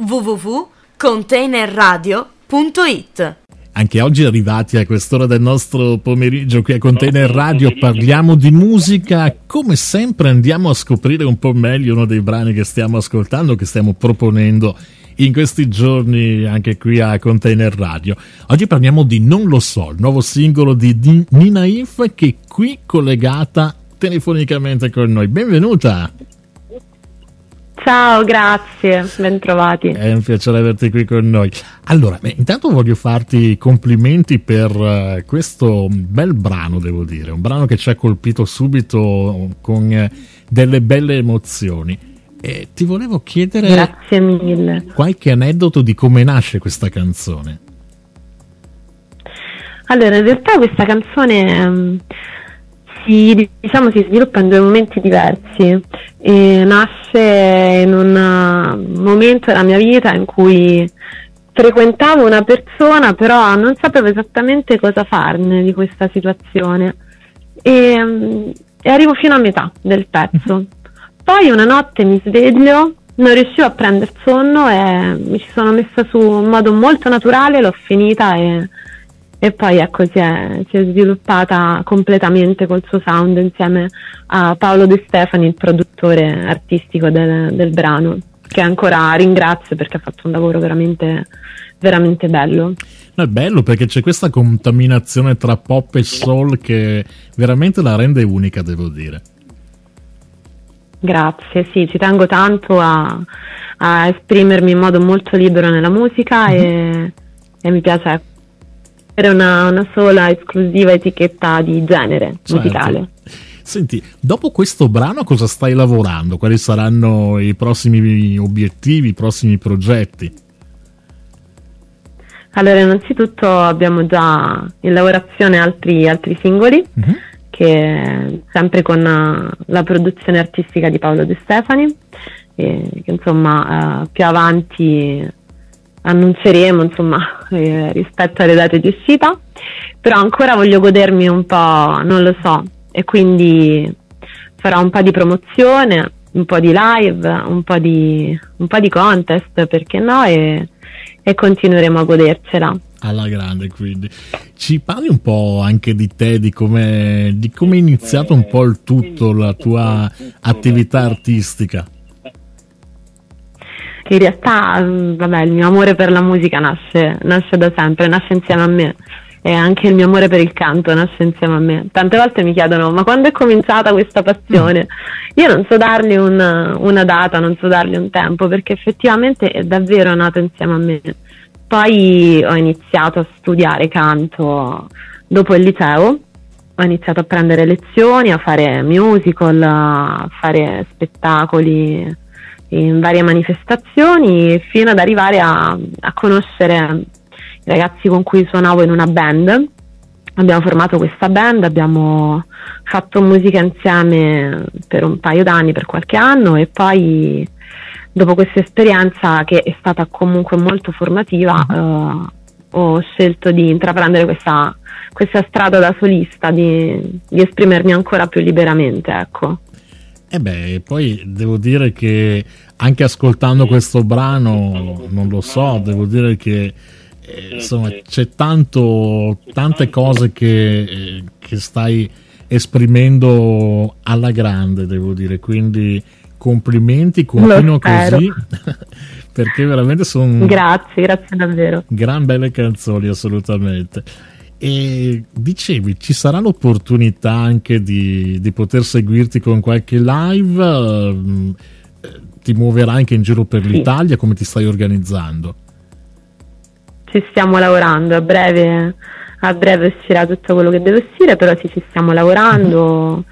www.containerradio.it. Anche oggi arrivati a quest'ora del nostro pomeriggio qui a Container Radio parliamo di musica. Come sempre andiamo a scoprire un po' meglio uno dei brani che stiamo ascoltando, che stiamo proponendo in questi giorni anche qui a Container Radio. Oggi parliamo di Non lo so, il nuovo singolo di Nina If, che è qui collegata telefonicamente con noi. Benvenuta! Ciao, grazie, ben trovati. È un piacere averti qui con noi. Allora, intanto voglio farti i complimenti per questo bel brano, devo dire, un brano che ci ha colpito subito con delle belle emozioni. E ti volevo chiedere, grazie mille, qualche aneddoto di come nasce questa canzone. Allora, in realtà questa canzone si sviluppa in due momenti diversi. E nasce in un momento della mia vita in cui frequentavo una persona, però non sapevo esattamente cosa farne di questa situazione, e arrivo fino a metà del pezzo. Poi una notte mi sveglio, non riuscivo a prendere sonno e mi ci sono messa su in modo molto naturale, l'ho finita e poi ecco si è sviluppata completamente col suo sound insieme a Paolo De Stefani, il produttore artistico del brano, che ancora ringrazio perché ha fatto un lavoro veramente, veramente bello. No, è bello perché c'è questa contaminazione tra pop e soul che veramente la rende unica, devo dire. Grazie, sì, ci tengo tanto a esprimermi in modo molto libero nella musica e mi piace avere una sola esclusiva etichetta di genere musicale. Senti, dopo questo brano cosa stai lavorando? Quali saranno i prossimi obiettivi, i prossimi progetti? Allora, innanzitutto abbiamo già in lavorazione altri singoli, che sempre con la produzione artistica di Paolo De Stefani, che insomma più avanti annunceremo rispetto alle date di uscita, però ancora voglio godermi un po', non lo so, e quindi farò un po' di promozione, un po' di live, un po' di contest, perché no, e continueremo a godercela alla grande. Quindi ci parli un po' anche di te, di come è iniziato un po' il tutto, la tua attività artistica. In realtà il mio amore per la musica nasce da sempre, nasce insieme a me, e anche il mio amore per il canto nasce insieme a me. Tante volte mi chiedono: ma quando è cominciata questa passione? Io non so dargli una data, non so dargli un tempo, perché effettivamente è davvero nato insieme a me. Poi ho iniziato a studiare canto dopo il liceo, ho iniziato a prendere lezioni, a fare musical, a fare spettacoli in varie manifestazioni, fino ad arrivare a conoscere i ragazzi con cui suonavo in una band. Abbiamo formato questa band, abbiamo fatto musica insieme per un paio d'anni, per qualche anno, e poi dopo questa esperienza, che è stata comunque molto formativa, ho scelto di intraprendere questa strada da solista, di esprimermi ancora più liberamente, ecco. Poi devo dire che anche ascoltando questo brano, non lo so, devo dire che insomma c'è tante cose che stai esprimendo alla grande, devo dire, quindi complimenti, continua così perché veramente sono grazie davvero, gran belle canzoni, assolutamente. E dicevi, ci sarà l'opportunità anche di poter seguirti con qualche live? Ti muoverai anche in giro per l'Italia? Come ti stai organizzando? Ci stiamo lavorando, a breve uscirà tutto quello che deve uscire, però sì, ci stiamo lavorando.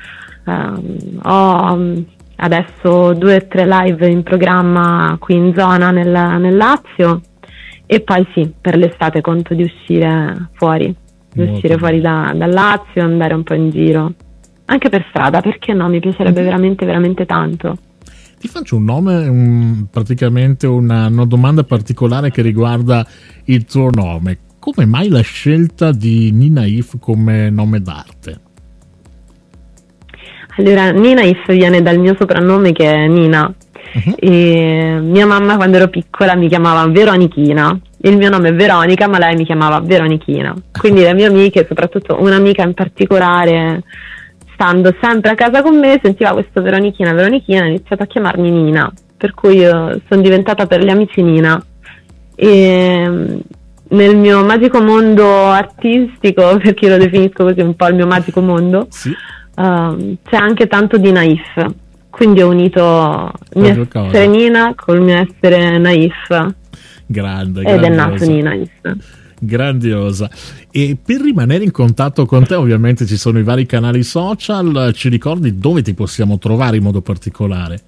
Ho adesso 2 o 3 live in programma qui in zona nel Lazio, e poi sì, per l'estate conto di uscire fuori. Fuori dal Lazio, andare un po' in giro, anche per strada, perché no, mi piacerebbe veramente, veramente tanto. Ti faccio un nome, praticamente una domanda particolare che riguarda il tuo nome. Come mai la scelta di Nina If come nome d'arte? Allora, Nina If viene dal mio soprannome, che è Nina, E mia mamma quando ero piccola mi chiamava Veronichina, il mio nome è Veronica ma lei mi chiamava Veronichina, quindi le mie amiche, soprattutto un'amica in particolare, stando sempre a casa con me, sentiva questo Veronichina, ha iniziato a chiamarmi Nina, per cui io sono diventata per gli amici Nina. E nel mio magico mondo artistico, perché io lo definisco così, un po' il mio magico mondo, sì. C'è anche tanto di naif, quindi ho unito il mio essere Nina col mio essere naif. Grande, ed è nato Nina. Grandiosa. E per rimanere in contatto con te, ovviamente ci sono i vari canali social, ci ricordi dove ti possiamo trovare in modo particolare?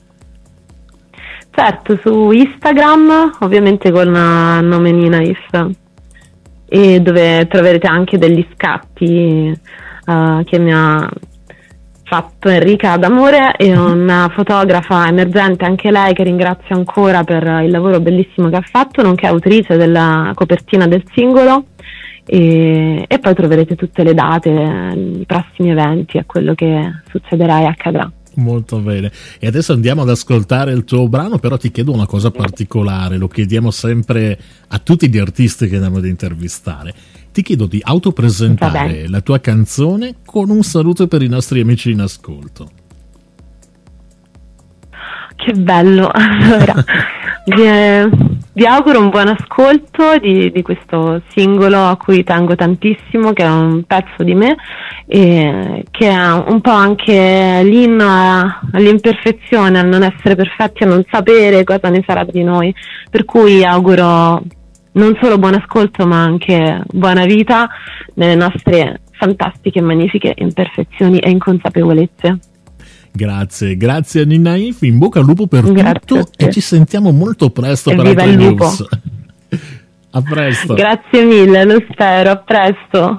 Certo, su Instagram, ovviamente con il nome Ninaif, e dove troverete anche degli scatti che mi ha fatto Enrica D'Amore, e una fotografa emergente anche lei, che ringrazio ancora per il lavoro bellissimo che ha fatto, nonché autrice della copertina del singolo, e poi troverete tutte le date, i prossimi eventi e quello che succederà e accadrà. Molto bene, e adesso andiamo ad ascoltare il tuo brano, però ti chiedo una cosa particolare, lo chiediamo sempre a tutti gli artisti che andiamo ad intervistare. Ti chiedo di autopresentare la tua canzone con un saluto per i nostri amici in ascolto. Che bello! Allora, vi auguro un buon ascolto di questo singolo a cui tengo tantissimo, che è un pezzo di me, e che è un po' anche l'inno all'imperfezione, al non essere perfetti, a non sapere cosa ne sarà di noi, per cui auguro non solo buon ascolto ma anche buona vita nelle nostre fantastiche e magnifiche imperfezioni e inconsapevolezze. Grazie a Ninaif, in bocca al lupo per tutto e ci sentiamo molto presto per altre news. A presto. Grazie mille, lo spero, a presto.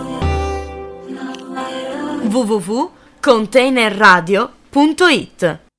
www.containerradio.it